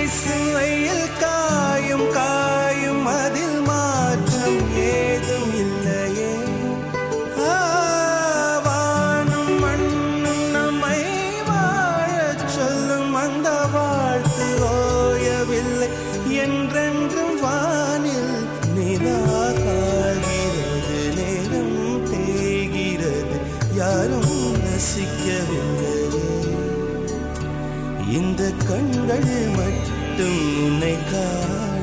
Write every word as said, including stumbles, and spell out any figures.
வீசும் வெயில் காயும் காயும் அதில் மாற்றம் ஏதும் இல்லையே. வானும் மண்ணும் நம்மை வாழச் சொல்லும் அந்த வாழ்த்து ஓயவில்லை. என்றென்றும் வானில் நிலா காய்கிறது, நேரம் தேய்கிறது, யாரும் ரசிக்கவில்லை. இந்த கண்கள் மட்டும் உன்னை காண